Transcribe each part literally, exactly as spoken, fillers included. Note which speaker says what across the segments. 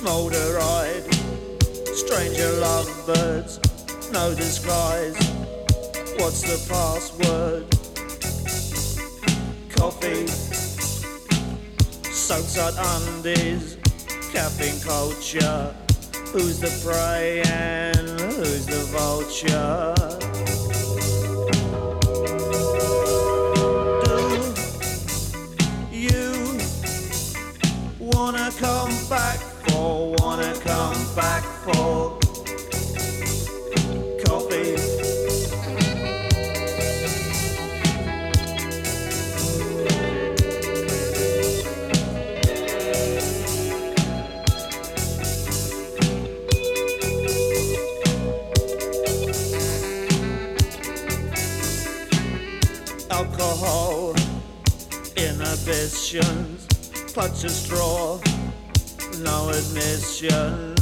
Speaker 1: Smoulder-eyed, stranger lovebirds, no disguise. What's the password? Coffee, soaked undies, caffeine culture. Who's the prey and who's the vulture? Do you wanna come back for, wanna come back for coffee? Alcohol, inhibitions, clutch a straw, no admissions.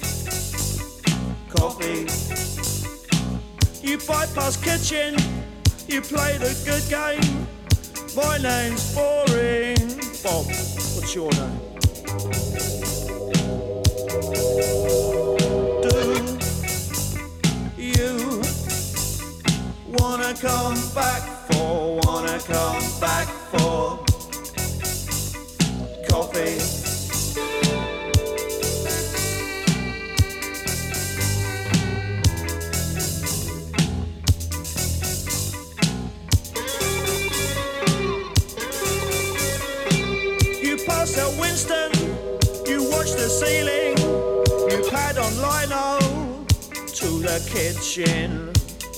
Speaker 1: Coffee, you bypass kitchen, you play the good game. My name's boring. Bob, what's your name? Do you wanna come back for, wanna come back for coffee? You pass out Winston, you watch the ceiling, you pad on lino to the kitchen.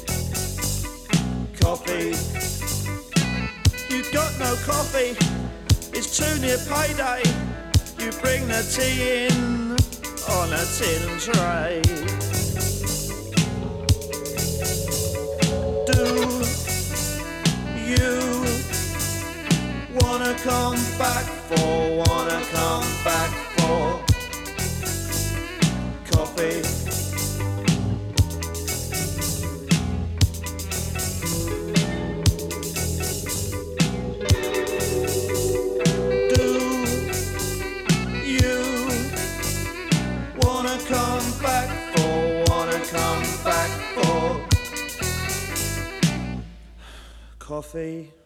Speaker 1: Coffee, you got no coffee, it's too near payday. You bring the tea in on a tin tray. Do you wanna come back for, wanna come back for coffee? Come back for, wanna come back for coffee?